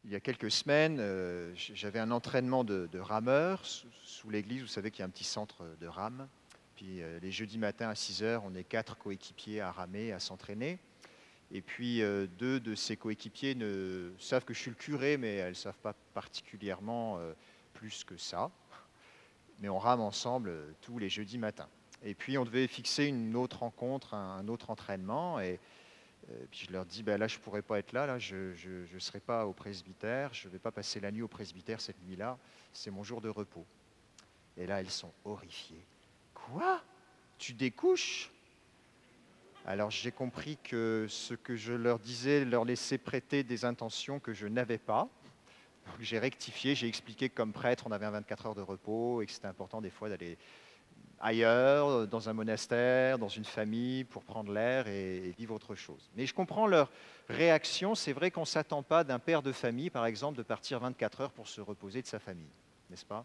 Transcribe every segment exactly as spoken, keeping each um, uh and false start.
Il y a quelques semaines, euh, j'avais un entraînement de, de rameur sous, sous l'église. Vous savez qu'il y a un petit centre de rame. Puis euh, les jeudis matins à six heures, on est quatre coéquipiers à ramer, à s'entraîner. Et puis euh, deux de ces coéquipiers ne savent que je suis le curé, mais elles ne savent pas particulièrement euh, plus que ça. Mais on rame ensemble euh, tous les jeudis matins. Et puis on devait fixer une autre rencontre, un, un autre entraînement. Et euh, puis je leur dis, ben là je ne pourrais pas être là, là je ne serai pas au presbytère, je ne vais pas passer la nuit au presbytère cette nuit-là, c'est mon jour de repos. Et là elles sont horrifiées. Quoi? Tu découches? Alors j'ai compris que ce que je leur disais leur laissait prêter des intentions que je n'avais pas. Donc j'ai rectifié, j'ai expliqué que comme prêtre, on avait un vingt-quatre heures de repos et que c'était important des fois d'aller ailleurs, dans un monastère, dans une famille, pour prendre l'air et, et vivre autre chose. Mais je comprends leur réaction. C'est vrai qu'on ne s'attend pas d'un père de famille, par exemple, de partir vingt-quatre heures pour se reposer de sa famille, n'est-ce pas?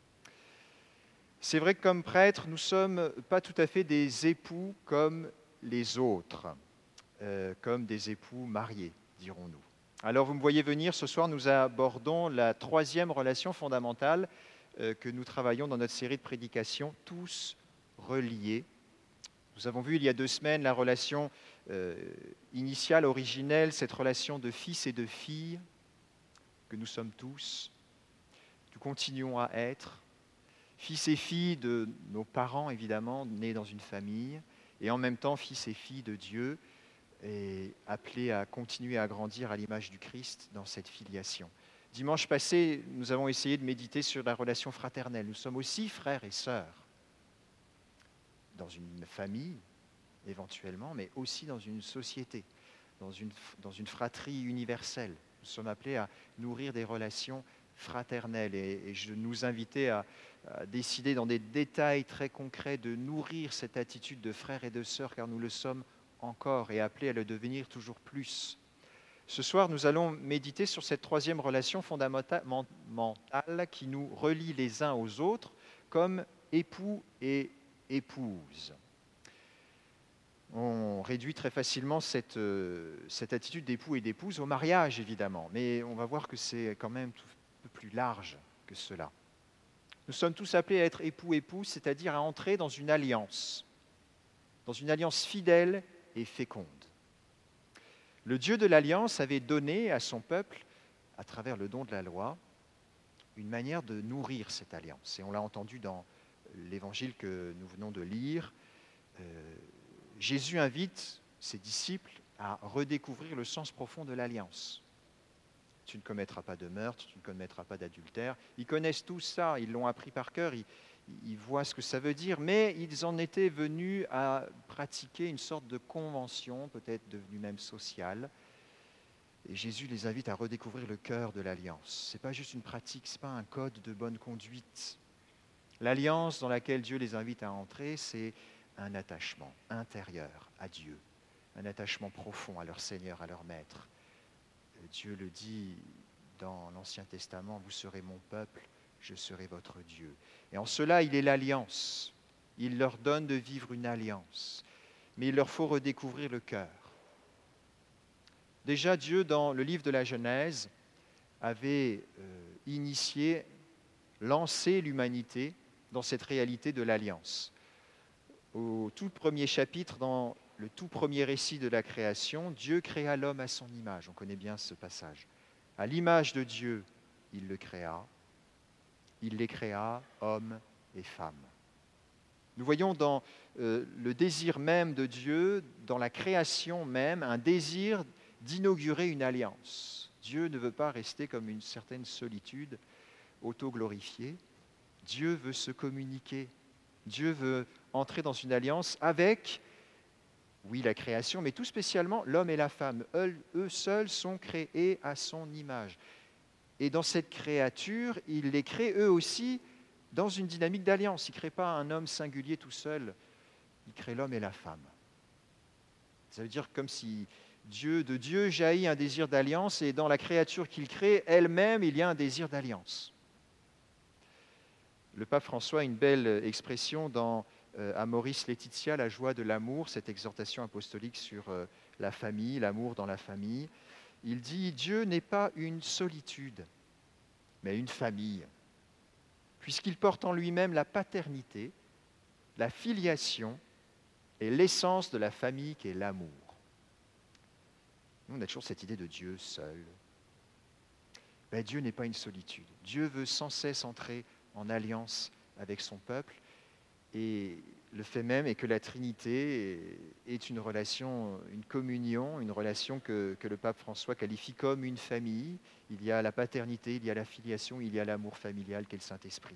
C'est vrai que comme prêtre, nous ne sommes pas tout à fait des époux comme les autres, euh, comme des époux mariés, dirons-nous. Alors vous me voyez venir, ce soir nous abordons la troisième relation fondamentale euh, que nous travaillons dans notre série de prédications, tous reliés. Nous avons vu il y a deux semaines la relation euh, initiale, originelle, cette relation de fils et de filles que nous sommes tous. Nous continuons à être fils et filles de nos parents, évidemment, nés dans une famille, et en même temps fils et filles de Dieu, et appelés à continuer à grandir à l'image du Christ dans cette filiation. Dimanche passé, nous avons essayé de méditer sur la relation fraternelle. Nous sommes aussi frères et sœurs dans une famille, éventuellement, mais aussi dans une société, dans une, dans une fratrie universelle. Nous sommes appelés à nourrir des relations fraternelles et, et je nous invitais à, à décider dans des détails très concrets de nourrir cette attitude de frères et de sœurs, car nous le sommes encore et appelés à le devenir toujours plus. Ce soir, nous allons méditer sur cette troisième relation fondamentale qui nous relie les uns aux autres comme époux et épouse. On réduit très facilement cette, euh, cette attitude d'époux et d'épouse au mariage, évidemment, mais on va voir que c'est quand même tout un peu plus large que cela. Nous sommes tous appelés à être époux-épouse, c'est-à-dire à entrer dans une alliance, dans une alliance fidèle et féconde. Le Dieu de l'alliance avait donné à son peuple, à travers le don de la loi, une manière de nourrir cette alliance. Et on l'a entendu dans l'évangile que nous venons de lire. Euh, Jésus invite ses disciples à redécouvrir le sens profond de l'alliance. Tu ne commettras pas de meurtre, tu ne commettras pas d'adultère. Ils connaissent tout ça, ils l'ont appris par cœur, ils, ils voient ce que ça veut dire, mais ils en étaient venus à pratiquer une sorte de convention, peut-être devenue même sociale. Et Jésus les invite à redécouvrir le cœur de l'alliance. Ce n'est pas juste une pratique, ce n'est pas un code de bonne conduite. L'alliance dans laquelle Dieu les invite à entrer, c'est un attachement intérieur à Dieu, un attachement profond à leur Seigneur, à leur Maître. Dieu le dit dans l'Ancien Testament, vous serez mon peuple, je serai votre Dieu. Et en cela, il est l'alliance. Il leur donne de vivre une alliance, mais il leur faut redécouvrir le cœur. Déjà, Dieu, dans le livre de la Genèse, avait euh, initié, lancé l'humanité dans cette réalité de l'alliance. Au tout premier chapitre, dans le tout premier récit de la création, Dieu créa l'homme à son image. On connaît bien ce passage. À l'image de Dieu, il le créa. Il les créa, hommes et femmes. Nous voyons dans euh, le désir même de Dieu, dans la création même, un désir d'inaugurer une alliance. Dieu ne veut pas rester comme une certaine solitude auto-glorifiée. Dieu veut se communiquer. Dieu veut entrer dans une alliance avec, oui, la création, mais tout spécialement l'homme et la femme. Eux, eux seuls sont créés à son image. Et dans cette créature, il les crée eux aussi dans une dynamique d'alliance. Il ne crée pas un homme singulier tout seul, il crée l'homme et la femme. Ça veut dire comme si Dieu, de Dieu jaillit un désir d'alliance et dans la créature qu'il crée, elle-même, il y a un désir d'alliance. Le pape François a une belle expression dans euh, Amoris Laetitia, la joie de l'amour, cette exhortation apostolique sur euh, la famille, l'amour dans la famille. Il dit, Dieu n'est pas une solitude, mais une famille, puisqu'il porte en lui-même la paternité, la filiation et l'essence de la famille qui est l'amour. Nous, on a toujours cette idée de Dieu seul. Ben, Dieu n'est pas une solitude. Dieu veut sans cesse entrer en alliance avec son peuple. Et le fait même est que la Trinité est une relation, une communion, une relation que, que le pape François qualifie comme une famille. Il y a la paternité, il y a la filiation, il y a l'amour familial qu'est le Saint-Esprit.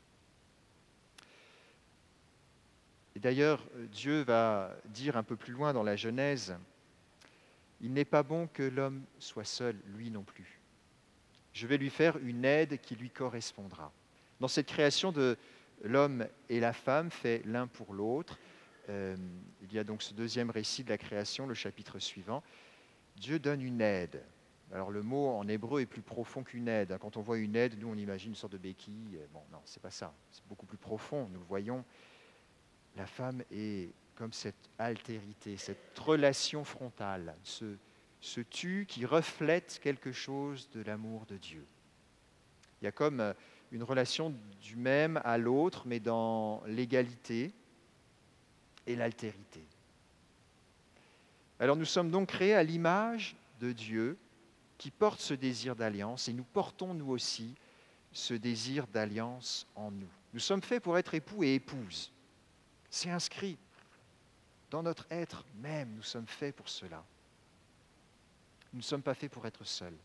Et d'ailleurs, Dieu va dire un peu plus loin dans la Genèse, « Il n'est pas bon que l'homme soit seul, lui non plus. Je vais lui faire une aide qui lui correspondra. » Dans cette création de l'homme et la femme faits l'un pour l'autre, euh, il y a donc ce deuxième récit de la création, le chapitre suivant. Dieu donne une aide. Alors le mot en hébreu est plus profond qu'une aide. Quand on voit une aide, nous on imagine une sorte de béquille. Bon, non, c'est pas ça. C'est beaucoup plus profond. Nous le voyons. La femme est comme cette altérité, cette relation frontale, ce, ce tu qui reflète quelque chose de l'amour de Dieu. Il y a comme une relation du même à l'autre, mais dans l'égalité et l'altérité. Alors nous sommes donc créés à l'image de Dieu qui porte ce désir d'alliance, et nous portons nous aussi ce désir d'alliance en nous. Nous sommes faits pour être époux et épouses. C'est inscrit dans notre être même, nous sommes faits pour cela. Nous ne sommes pas faits pour être seuls.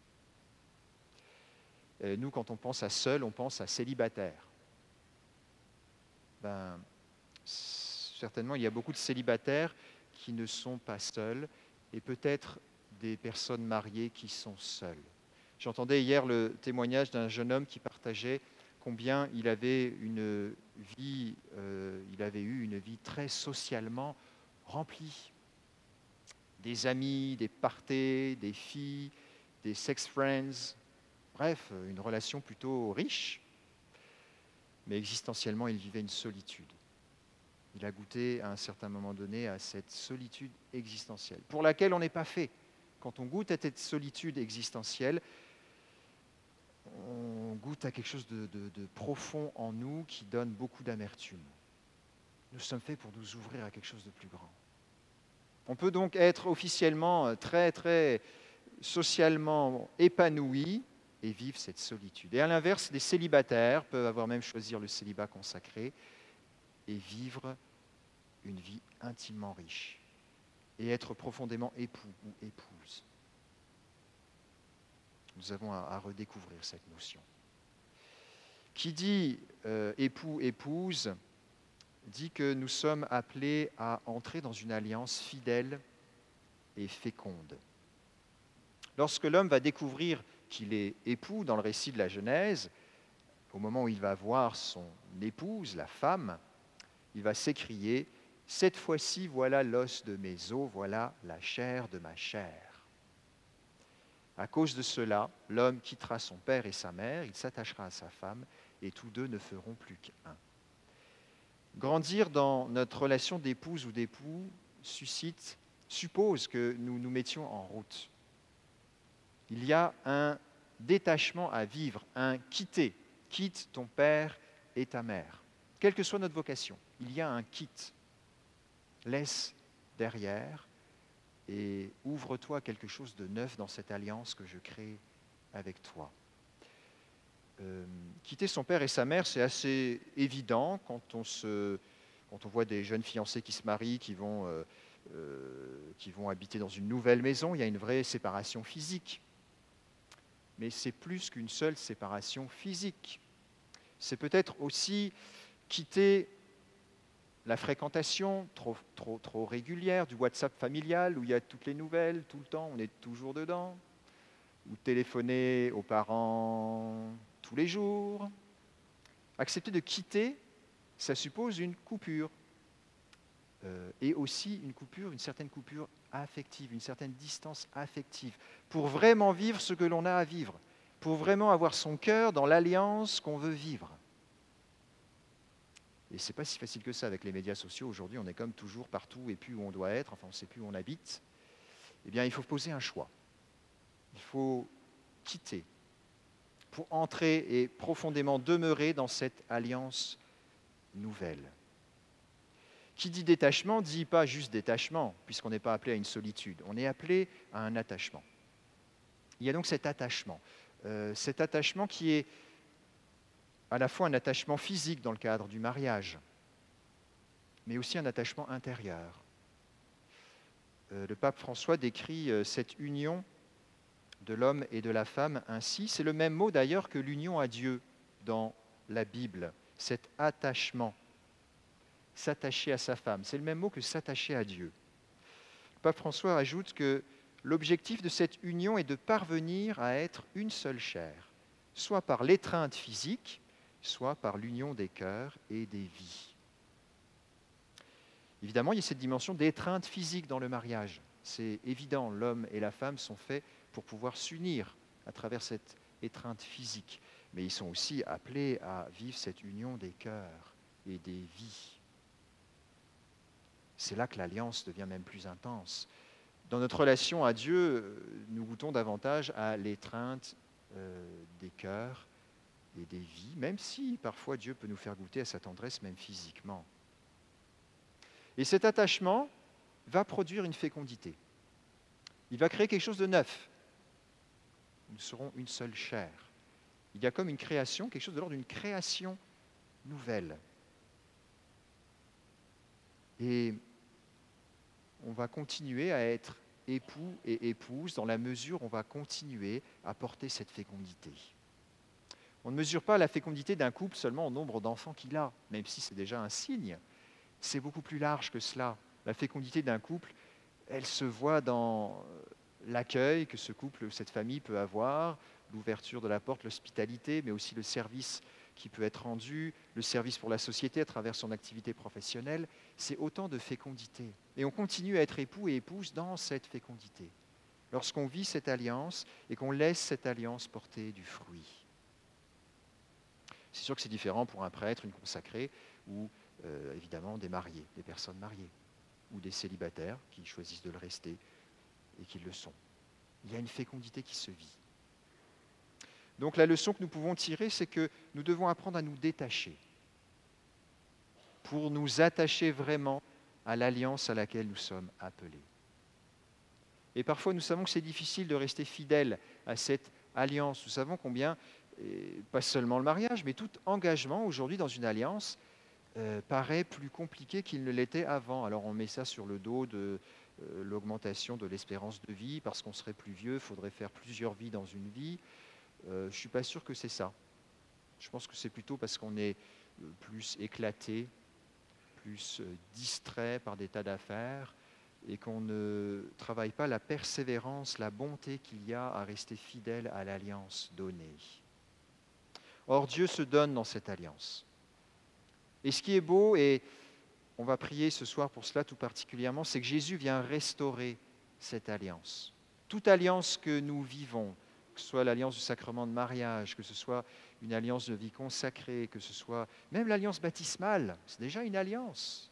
Et nous, quand on pense à seul, on pense à célibataire. Ben, certainement, il y a beaucoup de célibataires qui ne sont pas seuls, et peut-être des personnes mariées qui sont seules. J'entendais hier le témoignage d'un jeune homme qui partageait combien il avait une vie, euh, il avait eu une vie très socialement remplie. Des amis, des parties, des filles, des sex friends, bref, une relation plutôt riche. Mais existentiellement, il vivait une solitude. Il a goûté à un certain moment donné à cette solitude existentielle, pour laquelle on n'est pas fait. Quand on goûte à cette solitude existentielle, on goûte à quelque chose de, de, de profond en nous qui donne beaucoup d'amertume. Nous sommes faits pour nous ouvrir à quelque chose de plus grand. On peut donc être officiellement très, très socialement épanoui et vivre cette solitude. Et à l'inverse, les célibataires peuvent avoir même choisir le célibat consacré et vivre une vie intimement riche et être profondément époux ou épouse. Nous avons à, à redécouvrir cette notion. Qui dit euh, époux, épouse, dit que nous sommes appelés à entrer dans une alliance fidèle et féconde. Lorsque l'homme va découvrir qu'il est époux dans le récit de la Genèse, au moment où il va voir son épouse, la femme, il va s'écrier « Cette fois-ci, voilà l'os de mes os, voilà la chair de ma chair ». À cause de cela, l'homme quittera son père et sa mère, il s'attachera à sa femme, et tous deux ne feront plus qu'un. Grandir dans notre relation d'épouse ou d'époux suscite, suppose que nous nous mettions en route. Il y a un détachement à vivre, un quitter. Quitte ton père et ta mère. Quelle que soit notre vocation, il y a un quitte. Laisse derrière et ouvre-toi à quelque chose de neuf dans cette alliance que je crée avec toi. Euh, quitter son père et sa mère, c'est assez évident quand on, se, quand on voit des jeunes fiancés qui se marient, qui vont, euh, euh, qui vont habiter dans une nouvelle maison. Il y a une vraie séparation physique. Mais c'est plus qu'une seule séparation physique. C'est peut-être aussi quitter la fréquentation trop, trop, trop régulière du WhatsApp familial où il y a toutes les nouvelles, tout le temps, on est toujours dedans, ou téléphoner aux parents tous les jours. Accepter de quitter, ça suppose une coupure. Euh, et aussi une coupure, une certaine coupure affective, une certaine distance affective, pour vraiment vivre ce que l'on a à vivre, pour vraiment avoir son cœur dans l'alliance qu'on veut vivre. Et ce n'est pas si facile que ça avec les médias sociaux. Aujourd'hui, on est comme toujours partout et plus où on doit être, enfin on ne sait plus où on habite. Eh bien, il faut poser un choix. Il faut quitter pour entrer et profondément demeurer dans cette alliance nouvelle. Qui dit détachement, dit pas juste détachement, puisqu'on n'est pas appelé à une solitude, on est appelé à un attachement. Il y a donc cet attachement, euh, cet attachement qui est à la fois un attachement physique dans le cadre du mariage, mais aussi un attachement intérieur. Euh, le pape François décrit euh, cette union de l'homme et de la femme ainsi. C'est le même mot d'ailleurs que l'union à Dieu dans la Bible, cet attachement, s'attacher à sa femme. C'est le même mot que s'attacher à Dieu. Le pape François ajoute que l'objectif de cette union est de parvenir à être une seule chair, soit par l'étreinte physique, soit par l'union des cœurs et des vies. Évidemment, il y a cette dimension d'étreinte physique dans le mariage. C'est évident, l'homme et la femme sont faits pour pouvoir s'unir à travers cette étreinte physique. Mais ils sont aussi appelés à vivre cette union des cœurs et des vies. C'est là que l'alliance devient même plus intense. Dans notre relation à Dieu, nous goûtons davantage à l'étreinte euh, des cœurs et des vies, même si parfois Dieu peut nous faire goûter à sa tendresse, même physiquement. Et cet attachement va produire une fécondité. Il va créer quelque chose de neuf. Nous serons une seule chair. Il y a comme une création, quelque chose de l'ordre d'une création nouvelle. Et on va continuer à être époux et épouse dans la mesure où on va continuer à porter cette fécondité. On ne mesure pas la fécondité d'un couple seulement au nombre d'enfants qu'il a, même si c'est déjà un signe. C'est beaucoup plus large que cela. La fécondité d'un couple, elle se voit dans l'accueil que ce couple, cette famille peut avoir, l'ouverture de la porte, l'hospitalité, mais aussi le service qui peut être rendu, le service pour la société à travers son activité professionnelle. C'est autant de fécondité. Et on continue à être époux et épouse dans cette fécondité, lorsqu'on vit cette alliance et qu'on laisse cette alliance porter du fruit. C'est sûr que c'est différent pour un prêtre, une consacrée, ou euh, évidemment des mariés, des personnes mariées, ou des célibataires qui choisissent de le rester et qui le sont. Il y a une fécondité qui se vit. Donc la leçon que nous pouvons tirer, c'est que nous devons apprendre à nous détacher pour nous attacher vraiment à l'alliance à laquelle nous sommes appelés. Et parfois, nous savons que c'est difficile de rester fidèle à cette alliance. Nous savons combien, et pas seulement le mariage, mais tout engagement aujourd'hui dans une alliance euh, paraît plus compliqué qu'il ne l'était avant. Alors on met ça sur le dos de euh, l'augmentation de l'espérance de vie, parce qu'on serait plus vieux, il faudrait faire plusieurs vies dans une vie. Euh, je ne suis pas sûr que c'est ça. Je pense que c'est plutôt parce qu'on est euh, plus éclaté, plus euh, distrait par des tas d'affaires, et qu'on ne travaille pas la persévérance, la bonté qu'il y a à rester fidèle à l'alliance donnée. Or, Dieu se donne dans cette alliance. Et ce qui est beau, et on va prier ce soir pour cela tout particulièrement, c'est que Jésus vient restaurer cette alliance. Toute alliance que nous vivons, que ce soit l'alliance du sacrement de mariage, que ce soit une alliance de vie consacrée, que ce soit même l'alliance baptismale, c'est déjà une alliance.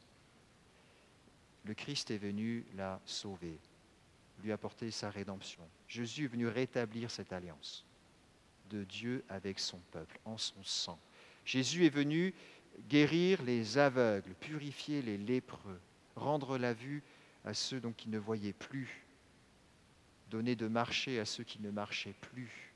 Le Christ est venu la sauver, lui apporter sa rédemption. Jésus est venu rétablir cette alliance de Dieu avec son peuple, en son sang. Jésus est venu guérir les aveugles, purifier les lépreux, rendre la vue à ceux donc, qui ne voyaient plus, donner de marcher à ceux qui ne marchaient plus,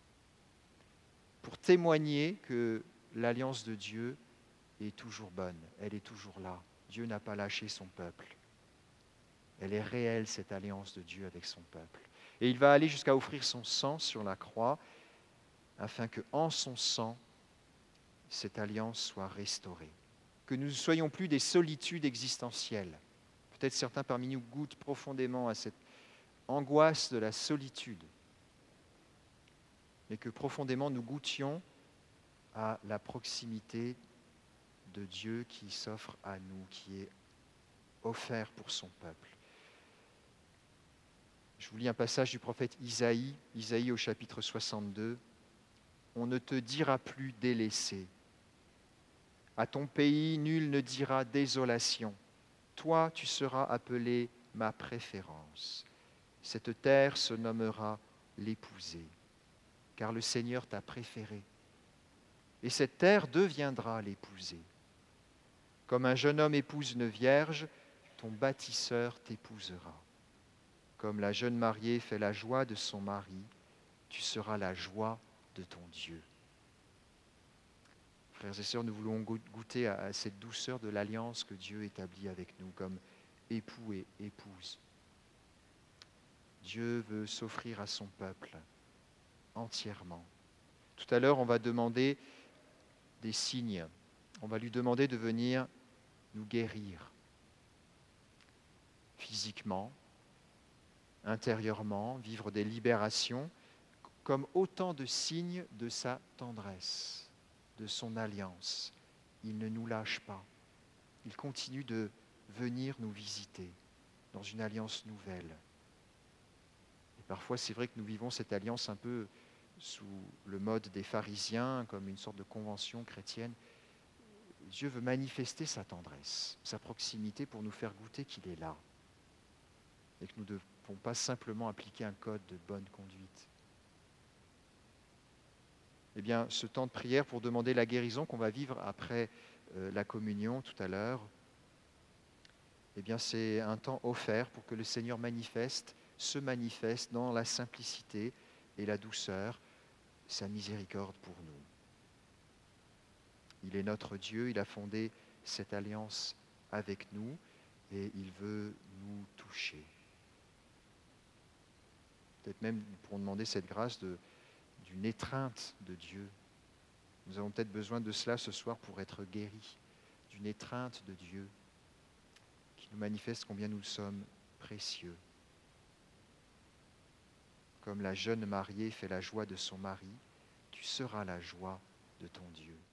pour témoigner que l'alliance de Dieu est toujours bonne, elle est toujours là. Dieu n'a pas lâché son peuple. Elle est réelle, cette alliance de Dieu avec son peuple. Et il va aller jusqu'à offrir son sang sur la croix, afin que, en son sang, cette alliance soit restaurée. Que nous ne soyons plus des solitudes existentielles. Peut-être certains parmi nous goûtent profondément à cette angoisse de la solitude, mais que profondément nous goûtions à la proximité de Dieu qui s'offre à nous, qui est offert pour son peuple. Je vous lis un passage du prophète Isaïe, Isaïe au chapitre soixante-deux. « On ne te dira plus délaissé. À ton pays, nul ne dira désolation. Toi, tu seras appelé ma préférence. Cette terre se nommera l'épouser, car le Seigneur t'a préféré. Et cette terre deviendra l'épouser. Comme un jeune homme épouse une vierge, ton bâtisseur t'épousera. Comme la jeune mariée fait la joie de son mari, tu seras la joie de ton Dieu. Frères et sœurs, nous voulons goûter à cette douceur de l'alliance que Dieu établit avec nous comme époux et épouse. Dieu veut s'offrir à son peuple entièrement. Tout à l'heure, on va demander des signes. On va lui demander de venir nous guérir physiquement, intérieurement, vivre des libérations comme autant de signes de sa tendresse, de son alliance. Il ne nous lâche pas. Il continue de venir nous visiter dans une alliance nouvelle. Et parfois, c'est vrai que nous vivons cette alliance un peu sous le mode des pharisiens, comme une sorte de convention chrétienne. Dieu veut manifester sa tendresse, sa proximité pour nous faire goûter qu'il est là. Et que nous ne devons pas simplement appliquer un code de bonne conduite. Eh bien, ce temps de prière pour demander la guérison qu'on va vivre après euh, la communion tout à l'heure, eh bien, c'est un temps offert pour que le Seigneur manifeste, se manifeste dans la simplicité et la douceur, sa miséricorde pour nous. Il est notre Dieu, il a fondé cette alliance avec nous et il veut nous toucher. Peut-être même nous pourrons demander cette grâce de, d'une étreinte de Dieu. Nous avons peut-être besoin de cela ce soir pour être guéris, d'une étreinte de Dieu qui nous manifeste combien nous sommes précieux. Comme la jeune mariée fait la joie de son mari, tu seras la joie de ton Dieu.